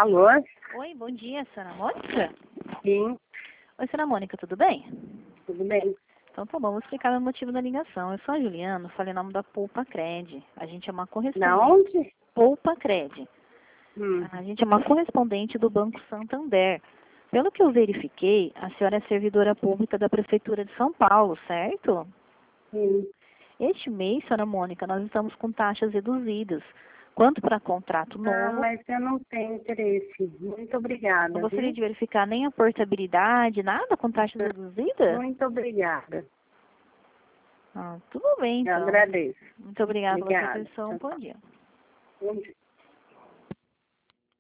Alô? Oi, bom dia, senhora Mônica? Sim, Oi, senhora Mônica, tudo bem? tudo bem. Então tá bom, vou explicar o motivo da ligação. Eu sou a Juliana, falei em nome da Poupa Cred. A gente é uma Da correspondente. onde? Poupa Cred. A gente é uma correspondente do Banco Santander. Pelo que eu verifiquei, a senhora é servidora pública da Prefeitura de São Paulo, certo? Sim. Este mês, senhora Mônica, nós estamos com taxas reduzidas. Quanto para contrato Ah, novo, mas eu não tenho interesse. Muito obrigada, não gostaria viu? de verificar nem a portabilidade, nada com taxas reduzidas? Muito obrigada. Ah, tudo bem, Eu então. agradeço. Muito obrigada pela sua Obrigada. atenção. Tchau, Bom tchau. dia. Bom dia.